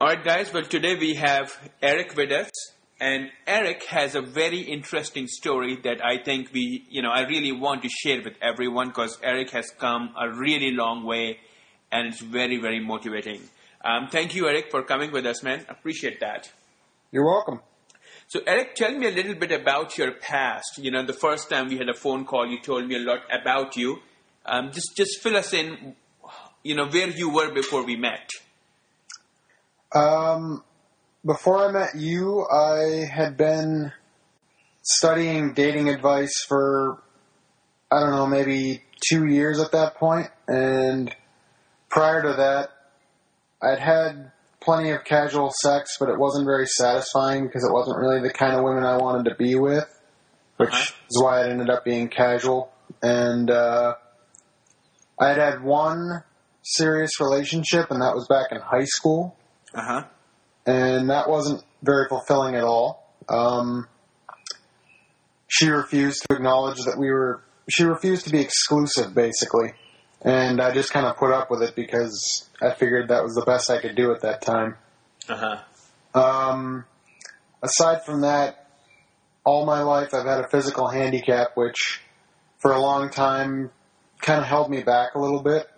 All right, guys. Well, today we have Eric with us, and Eric has a very interesting story that I think I really want to share with everyone because Eric has come a really long way, and it's very, very motivating. Thank you, Eric, for coming with us, man. Appreciate that. You're welcome. So, Eric, tell me a little bit about your past. The first time we had a phone call, you told me a lot about you. Just fill us in, where you were before we met. Before I met you, I had been studying dating advice for, maybe 2 years at that point. And prior to that, I'd had plenty of casual sex, but it wasn't very satisfying because it wasn't really the kind of women I wanted to be with, which is why it ended up being casual. And I had one serious relationship, and that was back in high school. And that wasn't very fulfilling at all. She refused to acknowledge that she refused to be exclusive, basically. And I just kind of put up with it because I figured that was the best I could do at that time. Aside from that, all my life I've had a physical handicap, which for a long time kind of held me back a little bit.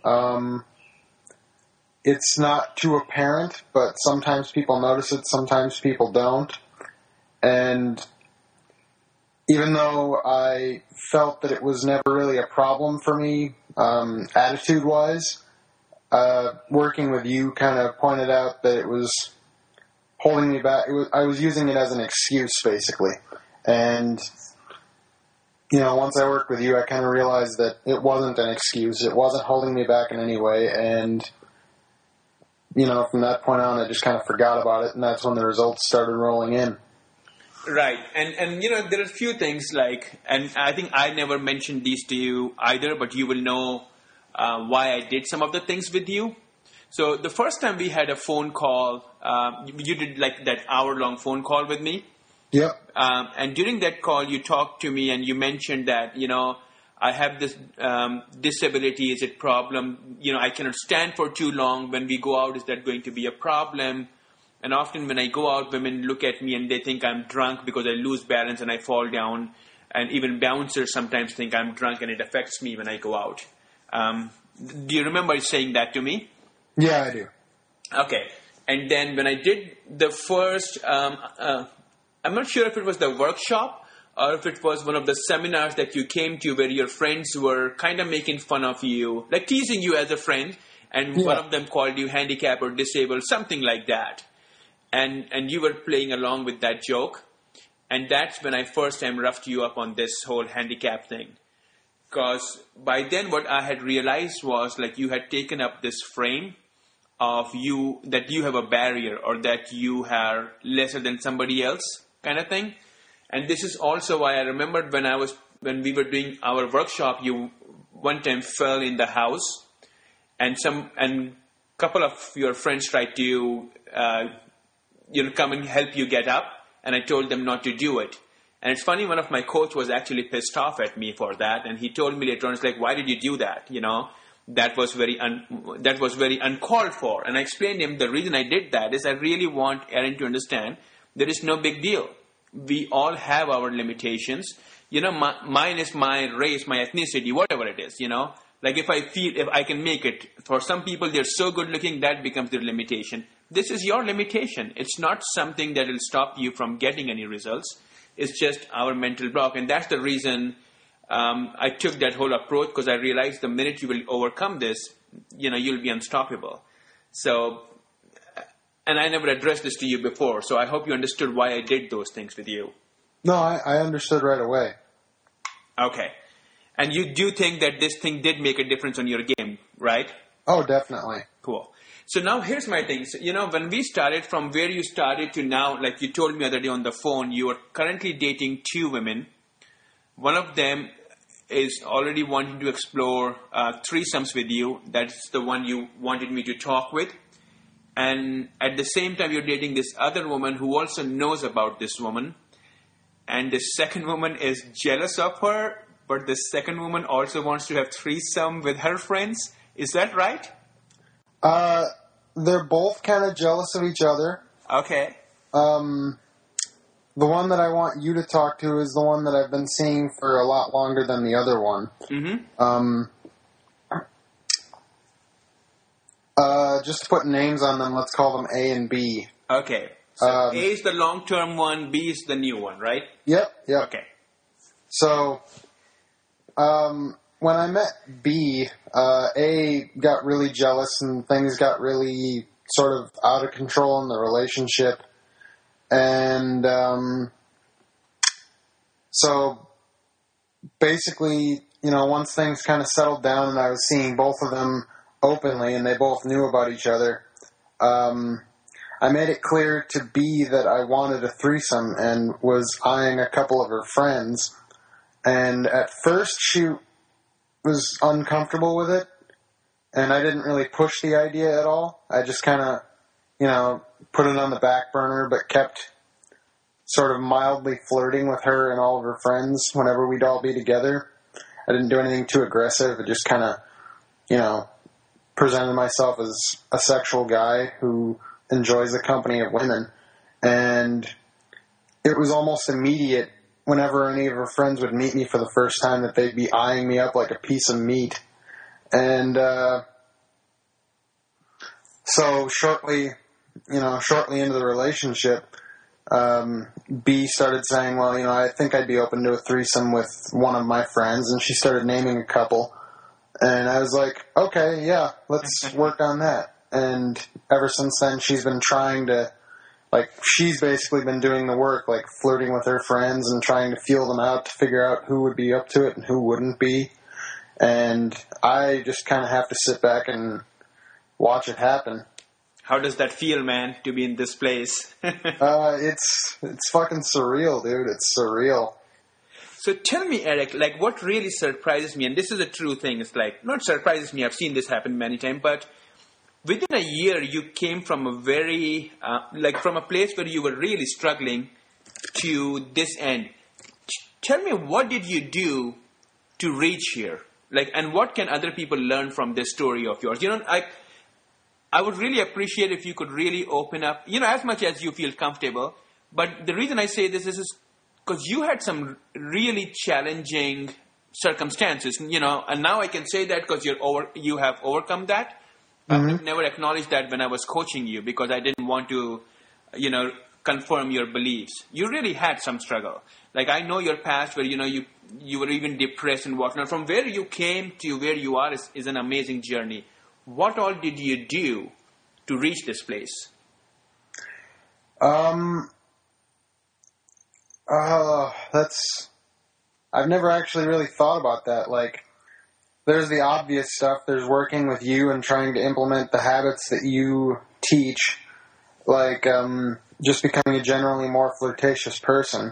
It's not too apparent, but sometimes people notice it, sometimes people don't. And even though I felt that it was never really a problem for me, attitude-wise, working with you kind of pointed out that it was holding me back. I was using it as an excuse, basically. And, once I worked with you, I kind of realized that it wasn't an excuse. It wasn't holding me back in any way. And, from that point on, I just kind of forgot about it. And that's when the results started rolling in. Right. And there are a few things and I think I never mentioned these to you either, but you will know why I did some of the things with you. So the first time we had a phone call, you did that hour-long phone call with me. Yep. And during that call, you talked to me and you mentioned that, I have this disability. Is it problem? I cannot stand for too long. When we go out, is that going to be a problem? And often when I go out, women look at me and they think I'm drunk because I lose balance and I fall down. And even bouncers sometimes think I'm drunk and it affects me when I go out. Do you remember saying that to me? Yeah, I do. Okay. And then when I did the first, I'm not sure if it was the workshop or if it was one of the seminars that you came to where your friends were kind of making fun of you, like teasing you as a friend. And one of them called you handicapped or disabled, something like that. And you were playing along with that joke. And that's when I first time roughed you up on this whole handicap thing. Because by then what I had realized was you had taken up this frame of you, that you have a barrier or that you are lesser than somebody else kind of thing. And this is also why I remembered when we were doing our workshop, you one time fell in the house and couple of your friends tried to come and help you get up, and I told them not to do it. And it's funny, one of my coach was actually pissed off at me for that, and he told me later on, it's why did you do that? That was very uncalled for. And I explained to him the reason I did that is I really want Aaron to understand there is no big deal. We all have our limitations. Mine is my race, my ethnicity, whatever it is, if I can make it. For some people, they're so good looking, that becomes their limitation. This is your limitation. It's not something that will stop you from getting any results. It's just our mental block. And that's the reason I took that whole approach, because I realized the minute you will overcome this, you'll be unstoppable. So, and I never addressed this to you before, so I hope you understood why I did those things with you. No, I understood right away. Okay. And you do think that this thing did make a difference on your game, right? Oh, definitely. Cool. So now here's my thing. So, when we started from where you started to now, like you told me the other day on the phone, you are currently dating 2 women. One of them is already wanting to explore threesomes with you. That's the one you wanted me to talk with. And at the same time, you're dating this other woman who also knows about this woman. And the second woman is jealous of her, but the second woman also wants to have threesome with her friends. Is that right? they're both kind of jealous of each other. Okay. The one that I want you to talk to is the one that I've been seeing for a lot longer than the other one. Mm-hmm. Just to put names on them, let's call them A and B. Okay. So A is the long-term one, B is the new one, right? Yep. Okay. So, when I met B, A got really jealous and things got really sort of out of control in the relationship. And so basically, once things kind of settled down and I was seeing both of them openly and they both knew about each other, I made it clear to B that I wanted a threesome and was eyeing a couple of her friends. And at first she was uncomfortable with it, and I didn't really push the idea at all. I just kind of, put it on the back burner, but kept sort of mildly flirting with her and all of her friends whenever we'd all be together. I didn't do anything too aggressive. I just kind of, presented myself as a sexual guy who enjoys the company of women. And it was almost immediate whenever any of her friends would meet me for the first time that they'd be eyeing me up like a piece of meat. And so shortly into the relationship, B started saying, well, I think I'd be open to a threesome with one of my friends, and she started naming a couple. And I was like, okay, yeah, let's work on that. And ever since then, she's been trying to, she's basically been doing the work, flirting with her friends and trying to feel them out to figure out who would be up to it and who wouldn't be. And I just kind of have to sit back and watch it happen. How does that feel, man, to be in this place? It's fucking surreal, dude. It's surreal. So tell me, Eric, what really surprises me, and this is a true thing, it's not surprises me, I've seen this happen many times, but within a year you came from a very, from a place where you were really struggling to this end. Tell me, what did you do to reach here? And what can other people learn from this story of yours? I would really appreciate if you could really open up, as much as you feel comfortable. But the reason I say this is because you had some really challenging circumstances, and now I can say that because you have overcome that. Mm-hmm. I've never acknowledged that when I was coaching you because I didn't want to, confirm your beliefs. You really had some struggle. I know your past where, you were even depressed and whatnot. From where you came to where you are is an amazing journey. What all did you do to reach this place? I've never actually really thought about that. There's the obvious stuff. There's working with you and trying to implement the habits that you teach. Just becoming a generally more flirtatious person.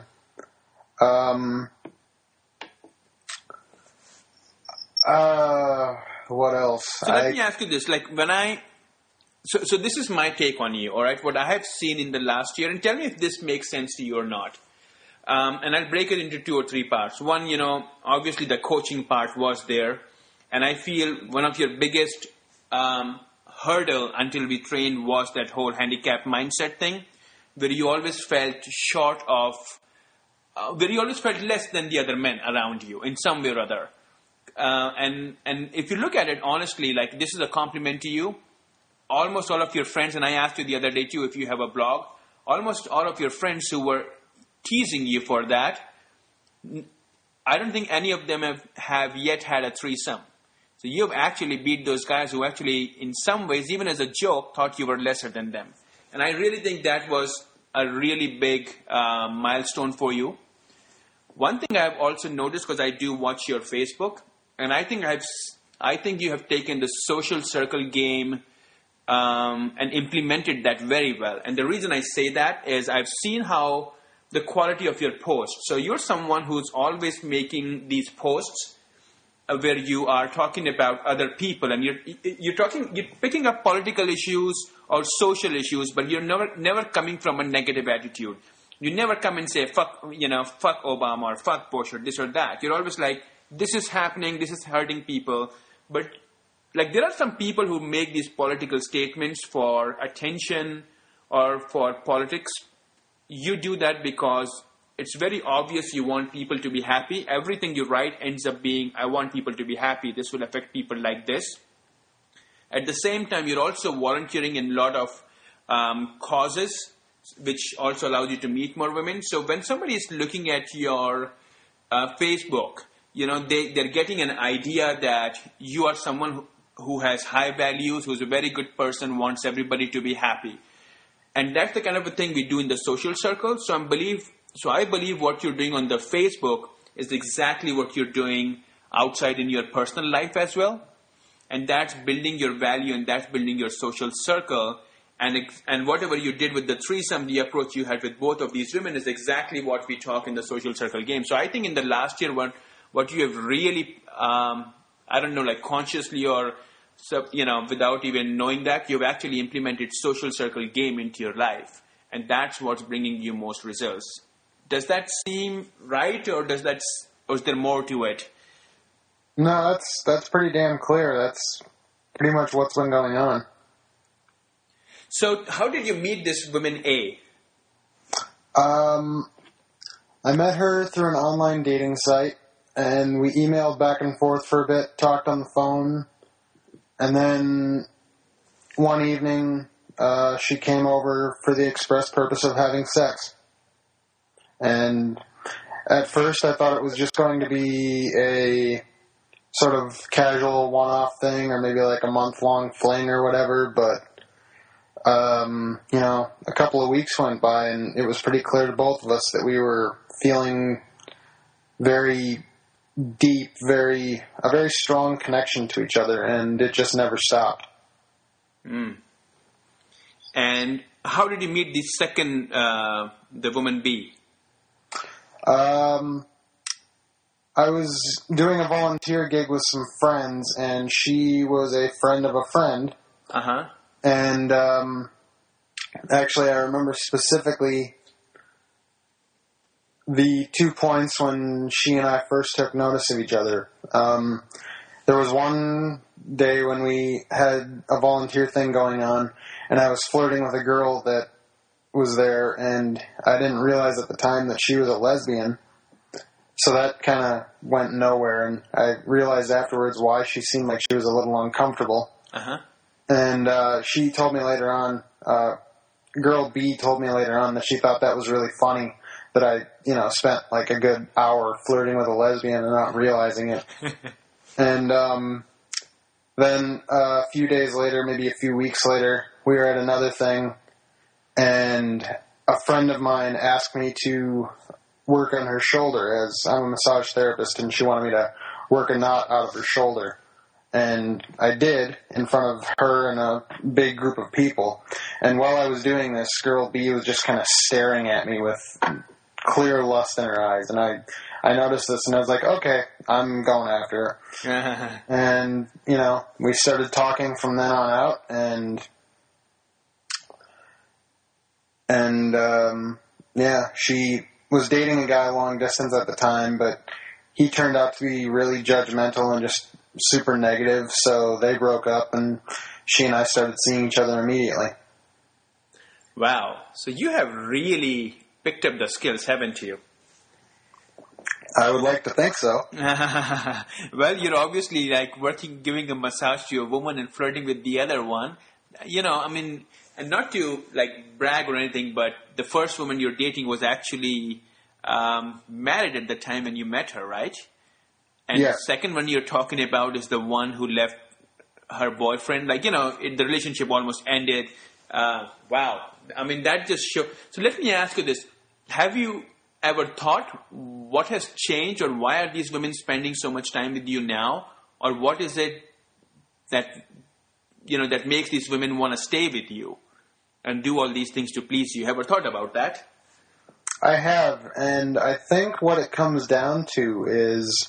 What else? So let me ask you this. So this is my take on you, all right? What I have seen in the last year, and tell me if this makes sense to you or not. And I'll break it into 2 or 3 parts. One, obviously the coaching part was there. And I feel one of your biggest hurdle until we trained was that whole handicap mindset thing, where you always felt short of, where you always felt less than the other men around you in some way or other. And if you look at it honestly, this is a compliment to you. Almost all of your friends, and I asked you the other day too if you have a blog, almost all of your friends who were teasing you for that, I don't think any of them have yet had a threesome. So you have actually beat those guys who actually, in some ways, even as a joke, thought you were lesser than them. And I really think that was a really big milestone for you. One thing I've also noticed, because I do watch your Facebook, and I think you have taken the social circle game and implemented that very well. And the reason I say that is I've seen how the quality of your posts. So you're someone who's always making these posts where you are talking about other people, and you're picking up political issues or social issues, but you're never coming from a negative attitude. You never come and say fuck Obama or fuck Bush or this or that. You're always like, this is happening, this is hurting people, but like there are some people who make these political statements for attention or for politics. You do that because it's very obvious you want people to be happy. Everything you write ends up being, I want people to be happy. This will affect people like this. At the same time, you're also volunteering in a lot of causes, which also allows you to meet more women. So when somebody is looking at your Facebook, they're getting an idea that you are someone who has high values, who's a very good person, wants everybody to be happy. And that's the kind of a thing we do in the social circle. So I believe what you're doing on the Facebook is exactly what you're doing outside in your personal life as well. And that's building your value, and that's building your social circle. And whatever you did with the threesome, the approach you had with both of these women is exactly what we talk in the social circle game. So I think in the last year, what you have really, consciously or without even knowing that, you've actually implemented social circle game into your life. And that's what's bringing you most results. Does that seem right, or is there more to it? No, that's pretty damn clear. That's pretty much what's been going on. So how did you meet this woman A? I met her through an online dating site, and we emailed back and forth for a bit, talked on the phone, and then one evening she came over for the express purpose of having sex. And at first I thought it was just going to be a sort of casual one-off thing, or maybe like a month-long fling or whatever, but a couple of weeks went by, and it was pretty clear to both of us that we were feeling very deep, a very strong connection to each other, and it just never stopped. Mm. And how did you meet the second, the woman B? I was doing a volunteer gig with some friends, and she was a friend of a friend. Uh-huh. And actually, I remember specifically the 2 points when she and I first took notice of each other. There was one day when we had a volunteer thing going on, and I was flirting with a girl that was there, and I didn't realize at the time that she was a lesbian. So that kind of went nowhere, and I realized afterwards why she seemed like she was a little uncomfortable. Uh-huh. And she told me later on, girl B told me later on that she thought that was really funny, that I, spent like a good hour flirting with a lesbian and not realizing it. And then a few days later, maybe a few weeks later, we were at another thing, and a friend of mine asked me to work on her shoulder, as I'm a massage therapist, and she wanted me to work a knot out of her shoulder. And I did, in front of her and a big group of people. And while I was doing this, girl B was just kind of staring at me with clear lust in her eyes. And I noticed this, and I was like, okay, I'm going after her. And, we started talking from then on out, and she was dating a guy long distance at the time, but he turned out to be really judgmental and just super negative, so they broke up, and she and I started seeing each other immediately. Wow. So you have really picked up the skills, haven't you? I would like to think so. Well, you're obviously giving a massage to a woman and flirting with the other one. And not to brag or anything, but the first woman you're dating was actually married at the time when you met her, right? And yeah. The second one you're talking about is the one who left her boyfriend. The relationship almost ended. Wow. That just shows. So let me ask you this. Have you ever thought what has changed, or why are these women spending so much time with you now? Or what is it that, that makes these women want to stay with you and do all these things to please you? Have you ever thought about that? I have, and I think what it comes down to is,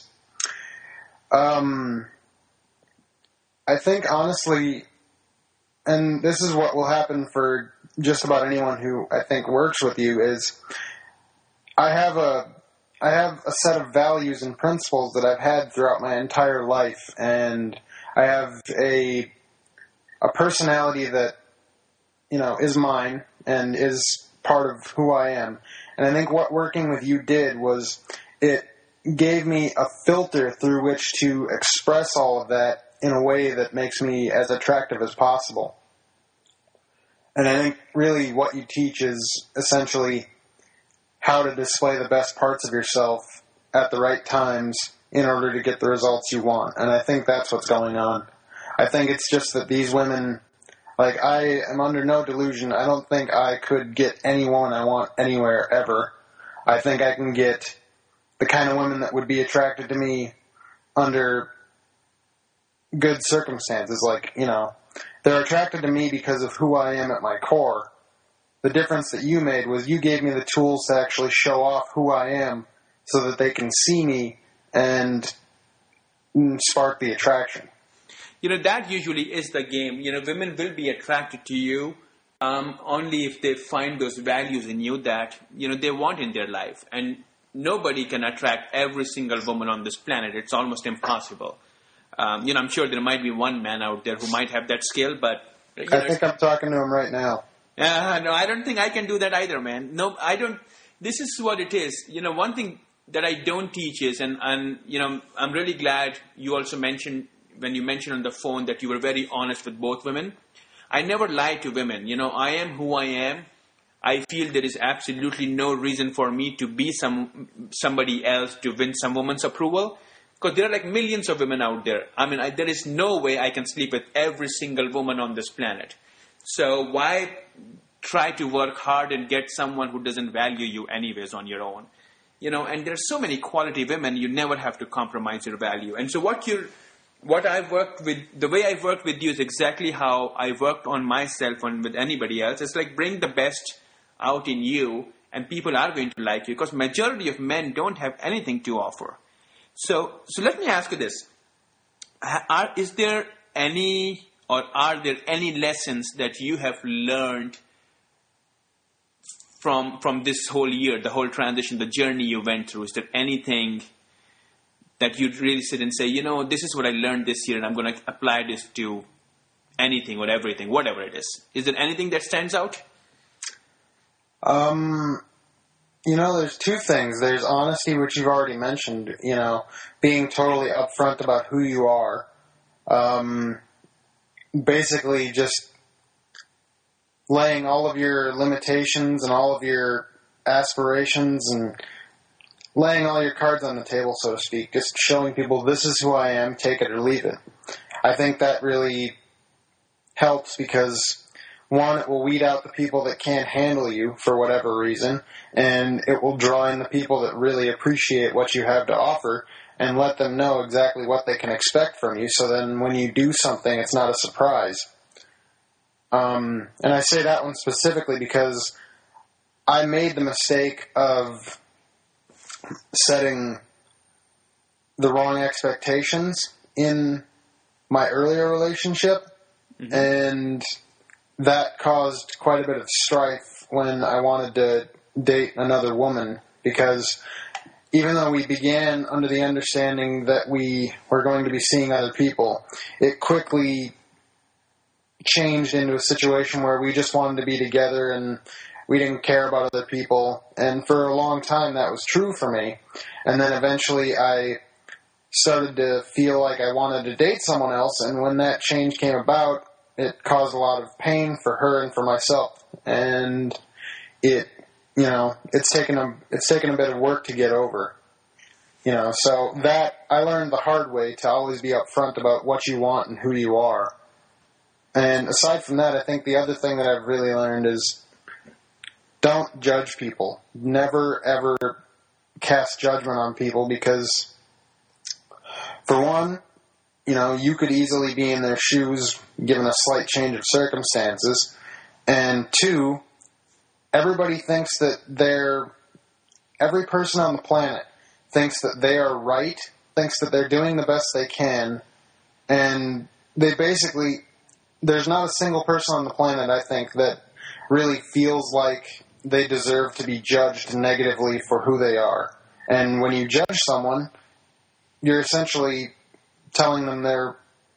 I think honestly, and this is what will happen for just about anyone who I think works with you, is I have a set of values and principles that I've had throughout my entire life, and I have a personality that, is mine and is part of who I am. And I think what working with you did was it gave me a filter through which to express all of that in a way that makes me as attractive as possible. And I think really what you teach is essentially how to display the best parts of yourself at the right times in order to get the results you want. And I think that's what's going on. I think it's just that these women, like, I am under no delusion. I don't think I could get any woman I want anywhere ever. I think I can get the kind of women that would be attracted to me under good circumstances. Like, they're attracted to me because of who I am at my core. The difference that you made was you gave me the tools to actually show off who I am so that they can see me and spark the attraction. That usually is the game. Women will be attracted to you only if they find those values in you that, they want in their life. And nobody can attract every single woman on this planet. It's almost impossible. I'm sure there might be one man out there who might have that skill, but... I think I'm talking to him right now. No, I don't think I can do that either, man. No, I don't... This is what it is. One thing that I don't teach is, and I'm really glad you also mentioned, when you mentioned on the phone that you were very honest with both women. I never lie to women. I am who I am. I feel there is absolutely no reason for me to be somebody else to win some woman's approval. Because there are like millions of women out there. I mean, there is no way I can sleep with every single woman on this planet. So why try to work hard and get someone who doesn't value you anyways on your own? And there's so many quality women, you never have to compromise your value. And so what I've worked with, the way I've worked with you is exactly how I worked on myself and with anybody else. It's like bring the best out in you and people are going to like you because majority of men don't have anything to offer. So let me ask you this. Is there any or are there any lessons that you have learned from this whole year, the whole transition, the journey you went through? Is there anything that you'd really sit and say, this is what I learned this year and I'm going to apply this to anything or everything, whatever it is. Is there anything that stands out? There's two things. There's honesty, which you've already mentioned, being totally upfront about who you are. Basically just laying all of your limitations and all of your aspirations and laying all your cards on the table, so to speak. Just showing people this is who I am, take it or leave it. I think that really helps because... one, it will weed out the people that can't handle you for whatever reason, and it will draw in the people that really appreciate what you have to offer and let them know exactly what they can expect from you, so then when you do something, it's not a surprise. And I say that one specifically because I made the mistake of setting the wrong expectations in my earlier relationship, and... that caused quite a bit of strife when I wanted to date another woman because even though we began under the understanding that we were going to be seeing other people, it quickly changed into a situation where we just wanted to be together and we didn't care about other people. And for a long time that was true for me. And then eventually I started to feel like I wanted to date someone else, and when that change came about, it caused a lot of pain for her and for myself, and it's taken a bit of work to get over. So that I learned the hard way to always be upfront about what you want and who you are. And aside from that, I think the other thing that I've really learned is don't judge people. Never ever cast judgment on people because, for one, you could easily be in their shoes given a slight change of circumstances. And two, everybody thinks that every person on the planet thinks that they are right, thinks that they're doing the best they can, and there's not a single person on the planet, I think, that really feels like they deserve to be judged negatively for who they are. And when you judge someone, you're essentially telling them they're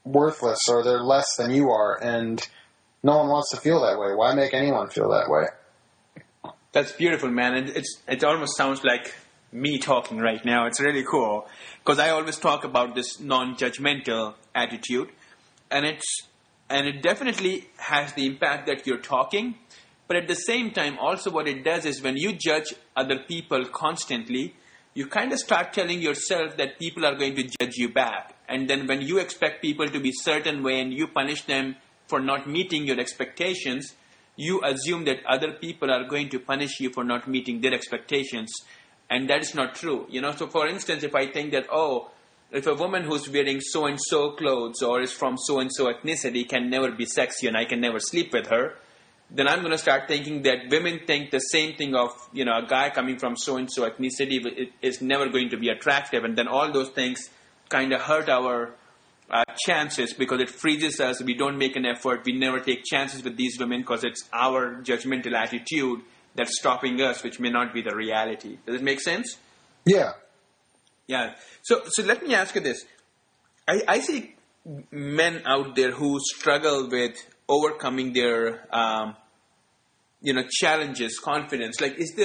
worthless or they're less than you are, and no one wants to feel that way. Why make anyone feel that way? That's beautiful, man. And it almost sounds like me talking right now. It's really cool because I always talk about this non-judgmental attitude, and it definitely has the impact that you're talking. But at the same time, also what it does is when you judge other people constantly, you kind of start telling yourself that people are going to judge you back. And then when you expect people to be certain way and you punish them for not meeting your expectations, you assume that other people are going to punish you for not meeting their expectations. And that is not true. So for instance, if I think that, if a woman who's wearing so-and-so clothes or is from so-and-so ethnicity can never be sexy and I can never sleep with her, then I'm going to start thinking that women think the same thing of, a guy coming from so-and-so ethnicity is never going to be attractive. And then all those things kind of hurt our chances because it freezes us. We don't make an effort. We never take chances with these women because it's our judgmental attitude that's stopping us, which may not be the reality. Does it make sense? Yeah. Yeah. So let me ask you this. I see men out there who struggle with overcoming their, challenges, confidence. Like, is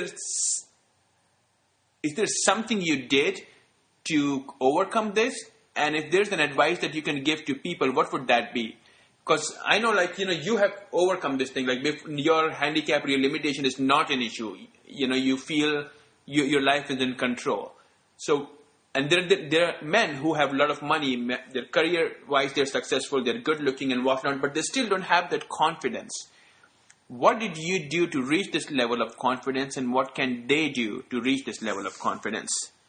there something you did to overcome this? And if there's an advice that you can give to people, what would that be? Because I know, you have overcome this thing. Like, if your handicap or your limitation is not an issue. You feel your life is in control. So, and there are men who have a lot of money. Their career-wise, they're successful. They're good-looking and whatnot. But they still don't have that confidence. What did you do to reach this level of confidence? And what can they do to reach this level of confidence?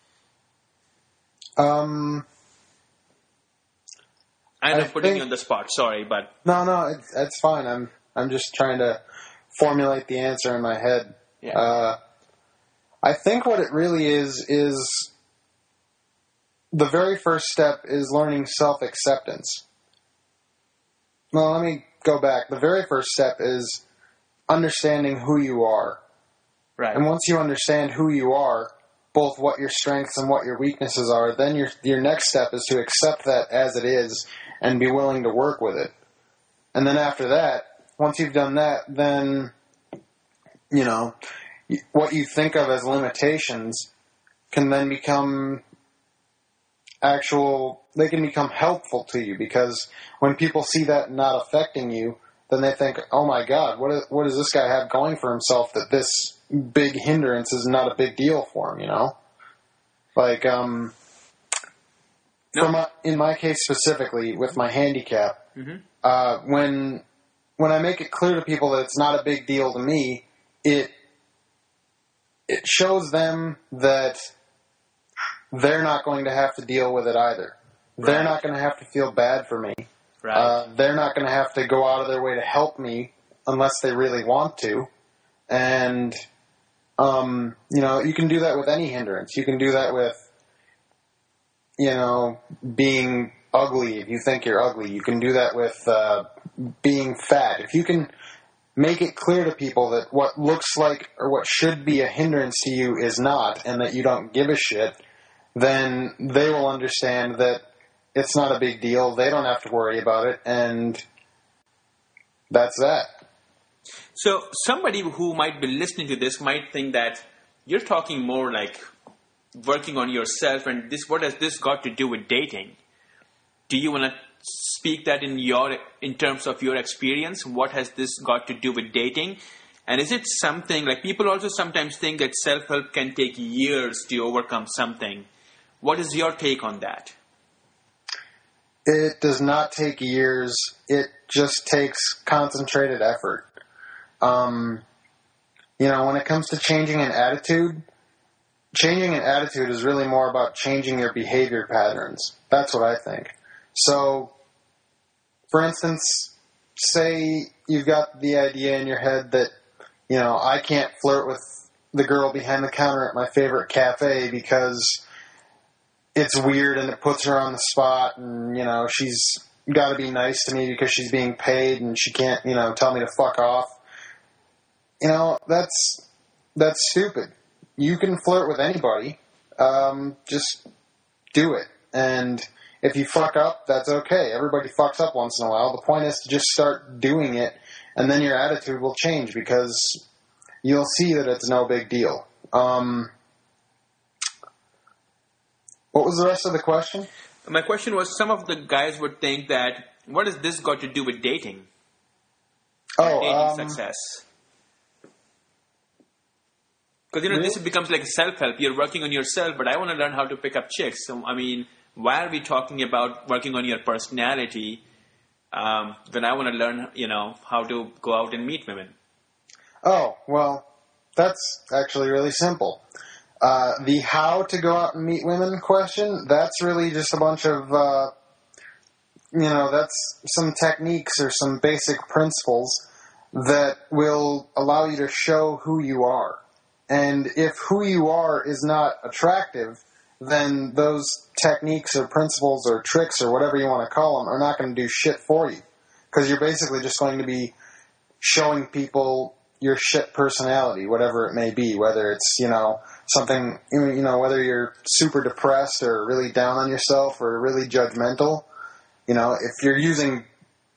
I know putting you on the spot. Sorry, but no, it's fine. I'm just trying to formulate the answer in my head. Yeah. I think what it really is the very first step is learning self-acceptance. Well, let me go back. The very first step is understanding who you are. Right. And once you understand who you are, both what your strengths and what your weaknesses are, then your next step is to accept that as it is and be willing to work with it. And then after that, once you've done that, then, what you think of as limitations can then become they can become helpful to you, because when people see that not affecting you, then they think, oh my God, what does this guy have going for himself that this big hindrance is not a big deal for him, Like, in my case specifically, with my handicap, when I make it clear to people that it's not a big deal to me, it shows them that they're not going to have to deal with it either. Right. They're not going to have to feel bad for me. Right. They're not going to have to go out of their way to help me unless they really want to. And, you can do that with any hindrance. You can do that with, being ugly if you think you're ugly. You can do that with being fat. If you can make it clear to people that what looks like or what should be a hindrance to you is not, and that you don't give a shit, then they will understand that it's not a big deal. They don't have to worry about it, and that's that. So somebody who might be listening to this might think that you're talking more like working on yourself, and what has this got to do with dating? Do you want to speak that in terms of your experience? What has this got to do with dating? And is it something, like, people also sometimes think that self-help can take years to overcome something. What is your take on that? It does not take years. It just takes concentrated effort. When it comes to changing an attitude is really more about changing your behavior patterns. That's what I think. So, for instance, say you've got the idea in your head that, I can't flirt with the girl behind the counter at my favorite cafe because it's weird and it puts her on the spot, and, she's got to be nice to me because she's being paid and she can't, tell me to fuck off. That's stupid. You can flirt with anybody. Just do it. And if you fuck up, that's okay. Everybody fucks up once in a while. The point is to just start doing it, and then your attitude will change because you'll see that it's no big deal. What was the rest of the question? My question was, some of the guys would think that, what has this got to do with dating? Dating success. Because, really? This becomes like self-help. You're working on yourself, but I want to learn how to pick up chicks. So, I mean, why are we talking about working on your personality when I want to learn, how to go out and meet women? Oh, well, that's actually really simple. The how to go out and meet women question, that's really just a bunch of, that's some techniques or some basic principles that will allow you to show who you are. And if who you are is not attractive, then those techniques or principles or tricks or whatever you want to call them are not going to do shit for you. Because you're basically just going to be showing people your shit personality, whatever it may be, whether it's, something, whether you're super depressed or really down on yourself or really judgmental. If you're using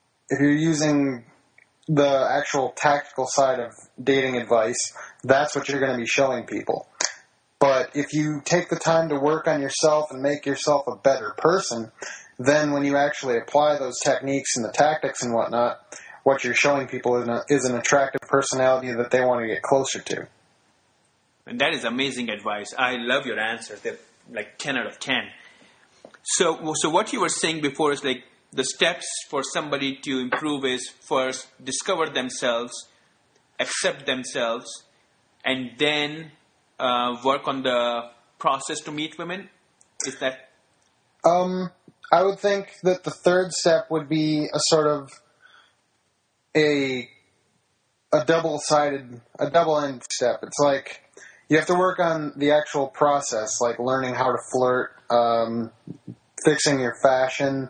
the actual tactical side of dating advice, that's what you're going to be showing people. But if you take the time to work on yourself and make yourself a better person, then when you actually apply those techniques and the tactics and whatnot, what you're showing people is an attractive personality that they want to get closer to. And that is amazing advice. I love your answers. They're like 10 out of 10. So what you were saying before is like the steps for somebody to improve is first discover themselves, accept themselves, and then work on the process to meet women. Is that? I would think that the third step would be a sort of a double-ended step. It's like you have to work on the actual process, like learning how to flirt, fixing your fashion,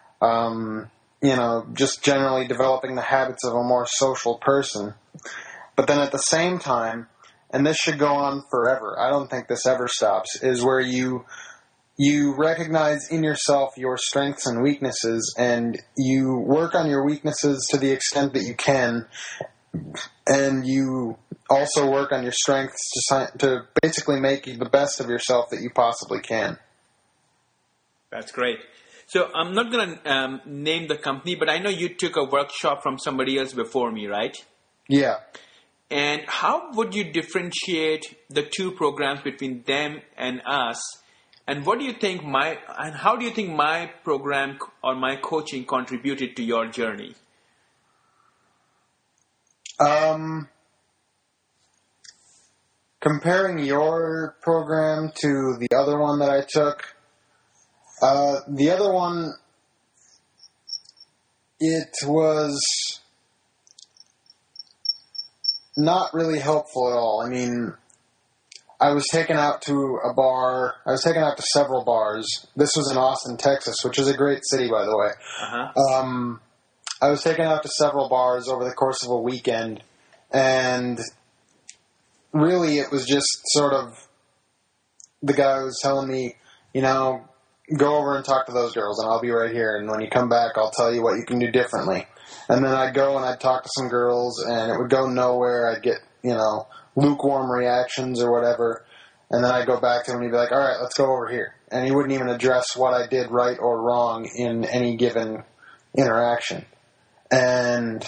just generally developing the habits of a more social person. But then at the same time, and this should go on forever, I don't think this ever stops, is where you recognize in yourself your strengths and weaknesses, and you work on your weaknesses to the extent that you can, and you also work on your strengths to basically make the best of yourself that you possibly can. That's great. So I'm not going to name the company, but I know you took a workshop from somebody else before me, right? Yeah. And how would you differentiate the two programs between them and us? And what do you think how do you think my program or my coaching contributed to your journey? Comparing your program to the other one that I took, the other one, it was not really helpful at all. I mean, I was taken out to a bar. I was taken out to several bars. This was in Austin, Texas, which is a great city, by the way. Uh-huh. I was taken out to several bars over the course of a weekend, and really it was just sort of the guy was telling me, go over and talk to those girls, and I'll be right here, and when you come back, I'll tell you what you can do differently. And then I'd go and I'd talk to some girls, and it would go nowhere. I'd get, lukewarm reactions or whatever, and then I'd go back to him and he'd be like, all right, let's go over here. And he wouldn't even address what I did right or wrong in any given interaction. And,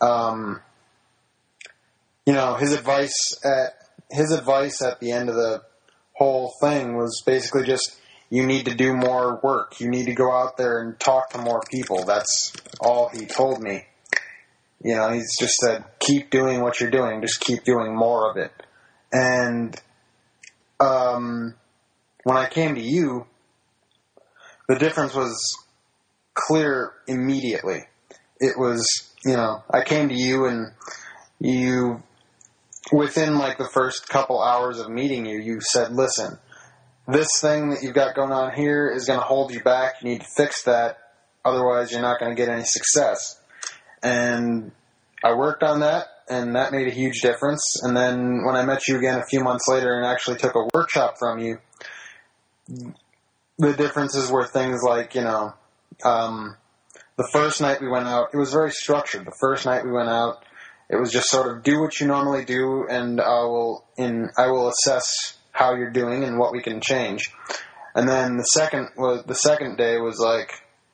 his advice at the end of the whole thing was basically just, you need to do more work. You need to go out there and talk to more people. That's all he told me. He's just said, keep doing what you're doing. Just keep doing more of it. And when I came to you, the difference was clear immediately. It was, I came to you and you, within like the first couple hours of meeting you, you said, listen, this thing that you've got going on here is going to hold you back. You need to fix that. Otherwise, you're not going to get any success. And I worked on that, and that made a huge difference. And then when I met you again a few months later and actually took a workshop from you, the differences were things like, the first night we went out, it was very structured. The first night we went out, it was just sort of do what you normally do, and I will assess how you're doing and what we can change. And then the second day was like,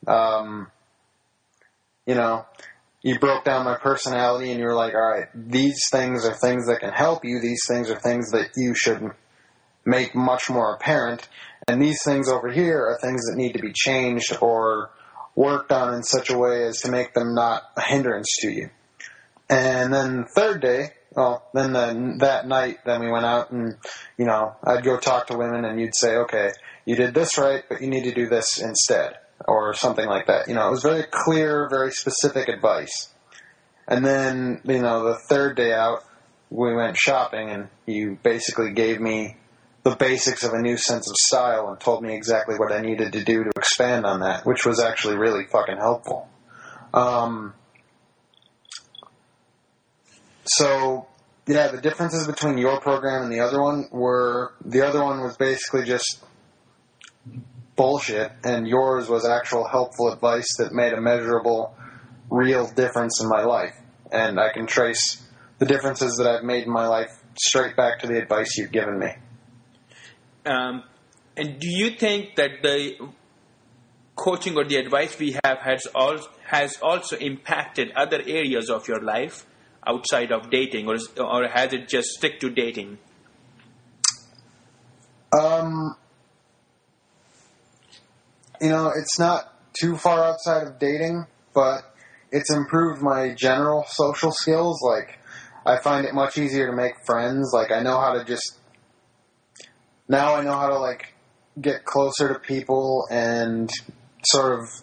you broke down my personality, and you were like, all right, these things are things that can help you. These things are things that you should make much more apparent. And these things over here are things that need to be changed or worked on in such a way as to make them not a hindrance to you. And then the third day, that night, then we went out and, I'd go talk to women and you'd say, okay, you did this right, but you need to do this instead, or something like that. It was very clear, very specific advice. And then, the third day out, we went shopping and you basically gave me the basics of a new sense of style and told me exactly what I needed to do to expand on that, which was actually really fucking helpful. So, yeah, the differences between your program and the other one was basically just bullshit, and yours was actual helpful advice that made a measurable, real difference in my life. And I can trace the differences that I've made in my life straight back to the advice you've given me. And do you think that the coaching or the advice we have has also impacted other areas of your life outside of dating, or has it just stick to dating? It's not too far outside of dating, but it's improved my general social skills. Like, I find it much easier to make friends. Like, I know how to get closer to people and sort of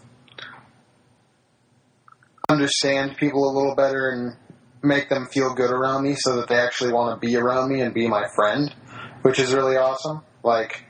understand people a little better and make them feel good around me so that they actually want to be around me and be my friend, which is really awesome. Like,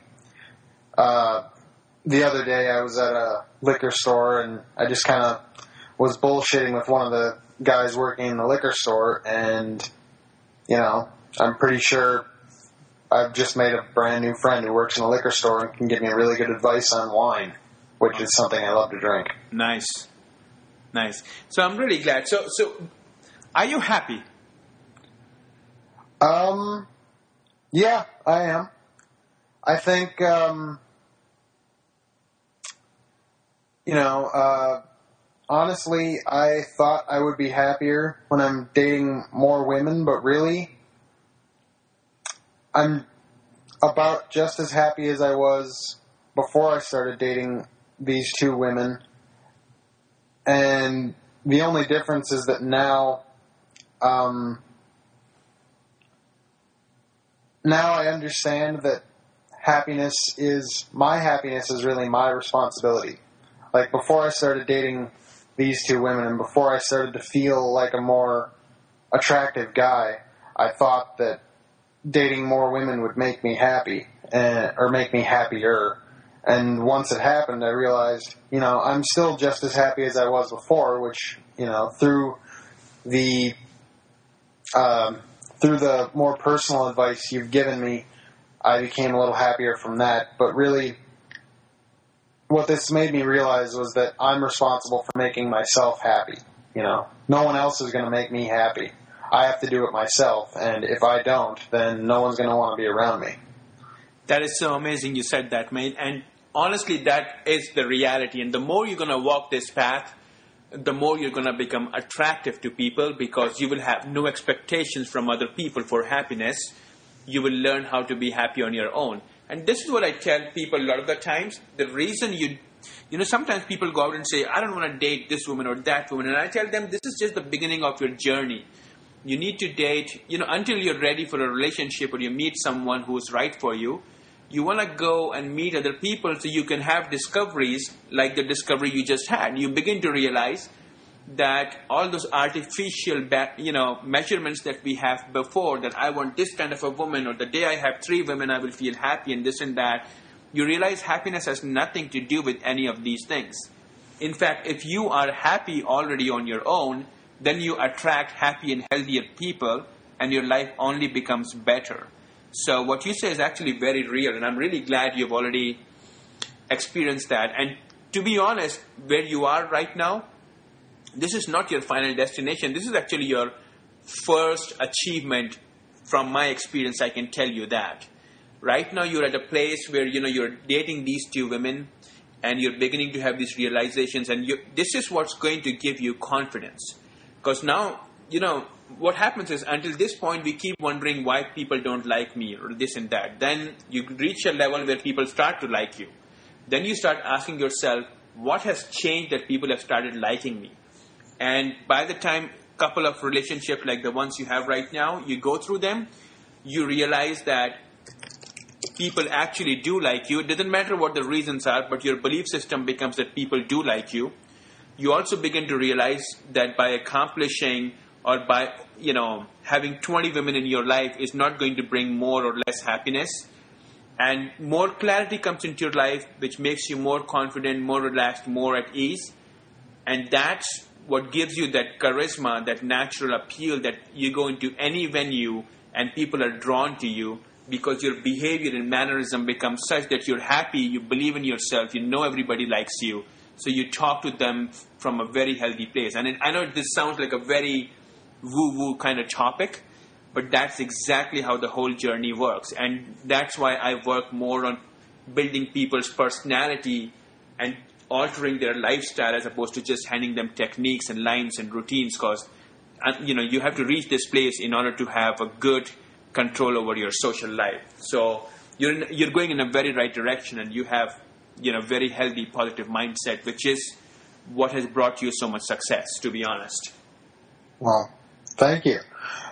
the other day I was at a liquor store and I just kind of was bullshitting with one of the guys working in the liquor store, and, I'm pretty sure I've just made a brand new friend who works in a liquor store and can give me really good advice on wine, which is something I love to drink. Nice. So I'm really glad. So are you happy? Yeah, I am. I think, honestly, I thought I would be happier when I'm dating more women, but really, I'm about just as happy as I was before I started dating these two women. And the only difference is that now I understand that my happiness is really my responsibility. Like, before I started dating these two women and before I started to feel like a more attractive guy, I thought that dating more women would make me happy, or make me happier. And once it happened, I realized, I'm still just as happy as I was before, which, through the more personal advice you've given me, I became a little happier from that. But really, what this made me realize was that I'm responsible for making myself happy. No one else is going to make me happy. I have to do it myself, and if I don't, then no one's going to want to be around me. That is so amazing you said that, mate. And honestly, that is the reality. And the more you're going to walk this path, the more you're going to become attractive to people, because you will have no expectations from other people for happiness. You will learn how to be happy on your own. And this is what I tell people a lot of the times. The reason sometimes people go out and say, I don't want to date this woman or that woman. And I tell them, this is just the beginning of your journey. You need to date, until you're ready for a relationship or you meet someone who's right for you. You want to go and meet other people so you can have discoveries like the discovery you just had. You begin to realize that all those artificial, measurements that we have before, that I want this kind of a woman, or the day I have 3 women, I will feel happy, and this and that. You realize happiness has nothing to do with any of these things. In fact, if you are happy already on your own, then you attract happy and healthier people, and your life only becomes better. So what you say is actually very real, and I'm really glad you've already experience that. And to be honest, where you are right now, this is not your final destination. This is actually your first achievement. From my experience, I can tell you that. Right now, you're at a place where, you're dating these two women and you're beginning to have these realizations. And this is what's going to give you confidence. Because now, what happens is until this point, we keep wondering why people don't like me or this and that. Then you reach a level where people start to like you. Then you start asking yourself, what has changed that people have started liking me? And by the time couple of relationships like the ones you have right now, you go through them, you realize that people actually do like you. It doesn't matter what the reasons are, but your belief system becomes that people do like you. You also begin to realize that by accomplishing or by, having 20 women in your life is not going to bring more or less happiness. And more clarity comes into your life, which makes you more confident, more relaxed, more at ease. And that's what gives you that charisma, that natural appeal that you go into any venue and people are drawn to you because your behavior and mannerism becomes such that you're happy, you believe in yourself, you know everybody likes you. So you talk to them from a very healthy place. And I know this sounds like a very woo-woo kind of topic, but that's exactly how the whole journey works. And that's why I work more on building people's personality and altering their lifestyle as opposed to just handing them techniques and lines and routines, because you have to reach this place in order to have a good control over your social life. So you're going in a very right direction, and you have very healthy, positive mindset, which is what has brought you so much success, to be honest. Well, thank you.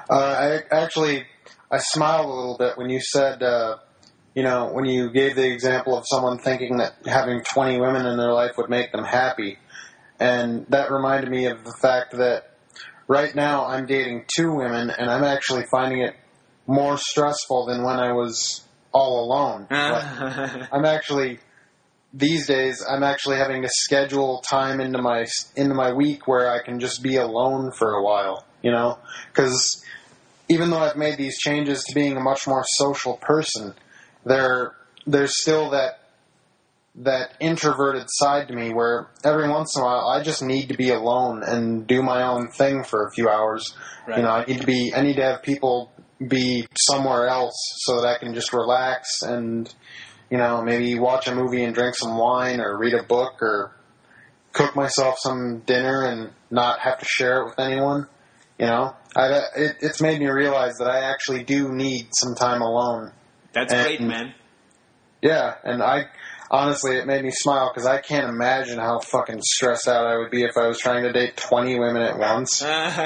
I smiled a little bit when you said, when you gave the example of someone thinking that having 20 women in their life would make them happy. And that reminded me of the fact that right now I'm dating 2 women, and I'm actually finding it more stressful than when I was all alone. These days, I'm actually having to schedule time into my week where I can just be alone for a while, because even though I've made these changes to being a much more social person, there's still that introverted side to me where every once in a while I just need to be alone and do my own thing for a few hours. Right. I need to have people be somewhere else so that I can just relax and maybe watch a movie and drink some wine or read a book or cook myself some dinner and not have to share it with anyone. It's made me realize that I actually do need some time alone. That's great, man. Yeah, and honestly, it made me smile because I can't imagine how fucking stressed out I would be if I was trying to date 20 women at once.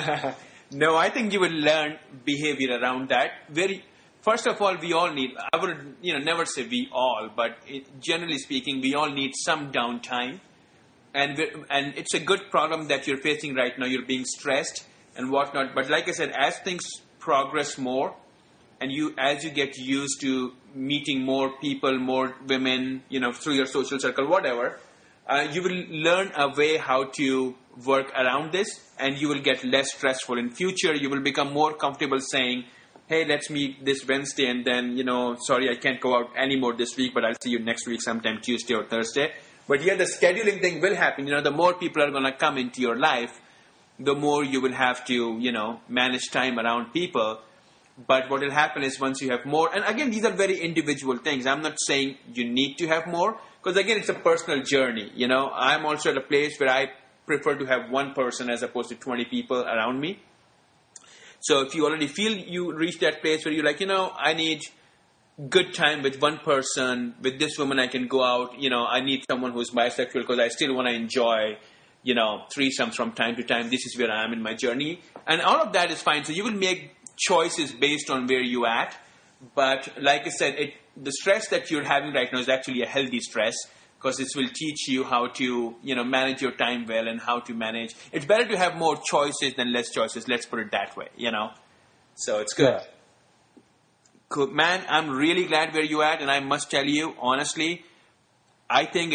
No, I think you will learn behavior around that. First of all, we all need, I would never say we all, but generally speaking, we all need some downtime. And it's a good problem that you're facing right now. You're being stressed and whatnot. But like I said, as things progress more, and as you get used to meeting more people, more women, through your social circle, whatever, you will learn a way how to work around this, and you will get less stressful. In future, you will become more comfortable saying, hey, let's meet this Wednesday, and then, sorry, I can't go out anymore this week, but I'll see you next week sometime Tuesday or Thursday. But yeah, the scheduling thing will happen. The more people are going to come into your life, the more you will have to, manage time around people. But what will happen is once you have more, and again, these are very individual things. I'm not saying you need to have more, because again, it's a personal journey. I'm also at a place where I prefer to have one person as opposed to 20 people around me. So if you already feel you reach that place where you're like, I need good time with one person, with this woman I can go out, I need someone who's bisexual because I still want to enjoy, threesomes from time to time. This is where I am in my journey. And all of that is fine. So you will make choices based on where you're at. But like I said, the stress that you're having right now is actually a healthy stress, because this will teach you how to, manage your time well and how to manage. It's better to have more choices than less choices. Let's put it that way, So it's good. Yeah. Cool. Man, I'm really glad where you're at. And I must tell you, honestly, I think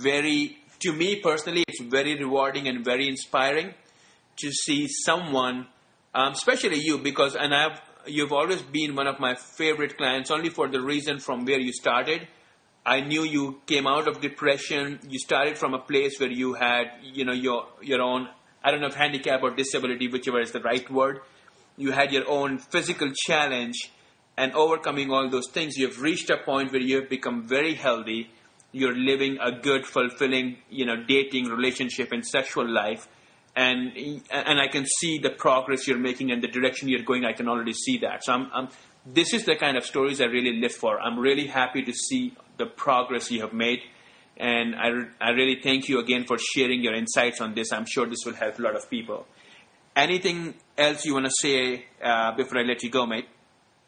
to me personally, it's very rewarding and very inspiring to see someone, especially you, because you've always been one of my favorite clients, only for the reason from where you started. I knew you came out of depression. You started from a place where you had, your own, I don't know if handicap or disability, whichever is the right word. You had your own physical challenge, and overcoming all those things, you have reached a point where you have become very healthy. You're living a good, fulfilling, dating, relationship, and sexual life. And I can see the progress you're making and the direction you're going. I can already see that. So this is the kind of stories I really live for. I'm really happy to see the progress you have made. And I really thank you again for sharing your insights on this. I'm sure this will help a lot of people. Anything else you want to say before I let you go, mate?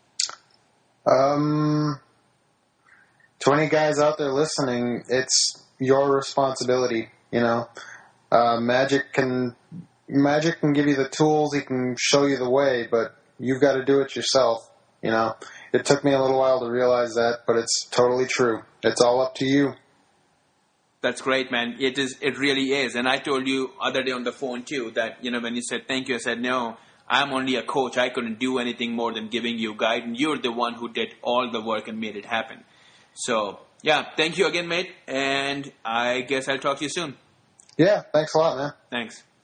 To any guys out there listening, it's your responsibility, Magic can give you the tools, he can show you the way, but you've got to do it yourself, It took me a little while to realize that, but it's totally true. It's all up to you. That's great, man. It is. It really is. And I told you other day on the phone too that, when you said thank you, I said, no, I'm only a coach. I couldn't do anything more than giving you guidance. You're the one who did all the work and made it happen. So, yeah, thank you again, mate. And I guess I'll talk to you soon. Yeah, thanks a lot, man. Thanks.